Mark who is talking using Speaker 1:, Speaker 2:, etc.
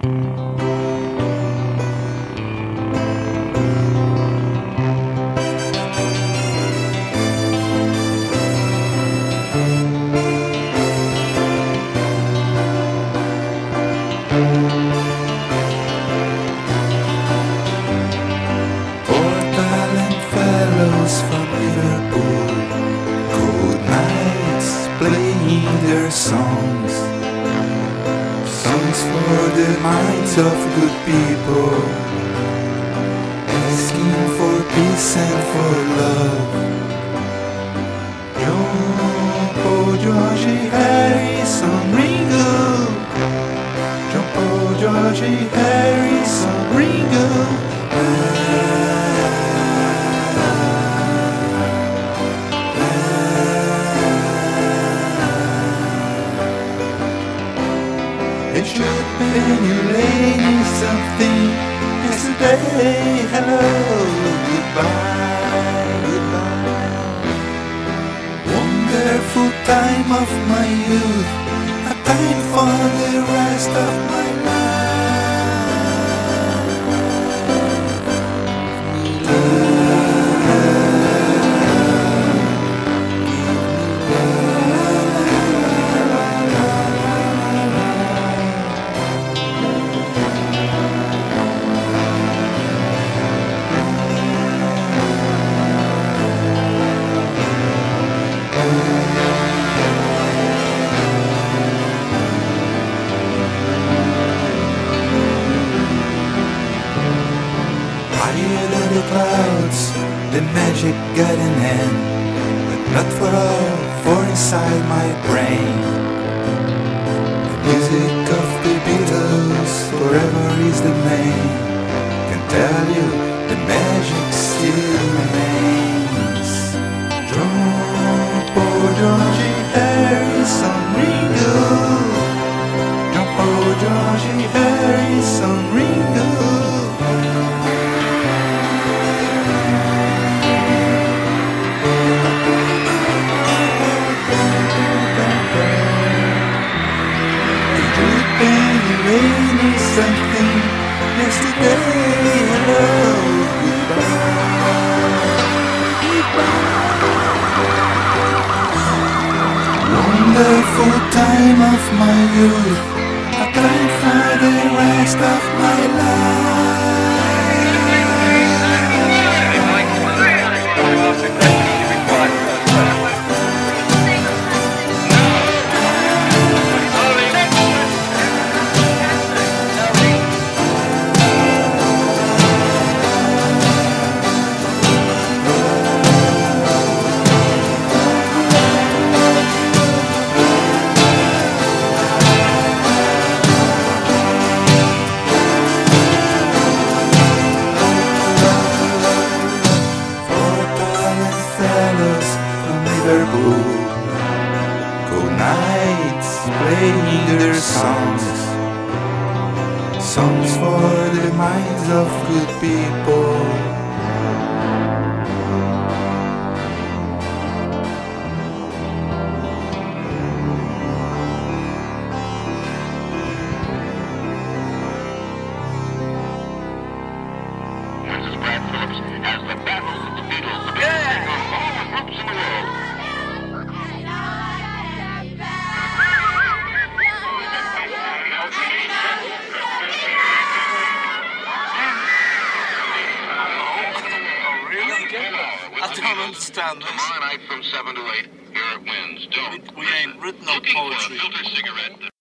Speaker 1: From Liverpool, cold nights playing their songs for the minds of good people, asking for peace and for love. John Paul, George Harrison, Ringo. John Paul, George Harrison, Ringo. It should be you lady something yesterday. Hello, goodbye, goodbye. Wonderful time of my youth, a time for the rest of my life. The clouds, the magic got an end, but not for all, for inside my brain. The music of the Beatles forever is the main. Can tell you the magic still remains. John Paul, George Harrison, Ringo. John Paul, George Harrison, Ringo. Rainy something yesterday. Hello, goodbye, goodbye. Wonderful time of my youth, a time for the rest of my life. Cold nights playing their songs for the minds of good people.
Speaker 2: I don't understand this.
Speaker 3: Tomorrow night from 7 to 8, here it wins. Don't.
Speaker 2: We ain't written no poetry.
Speaker 3: Filter cigarette.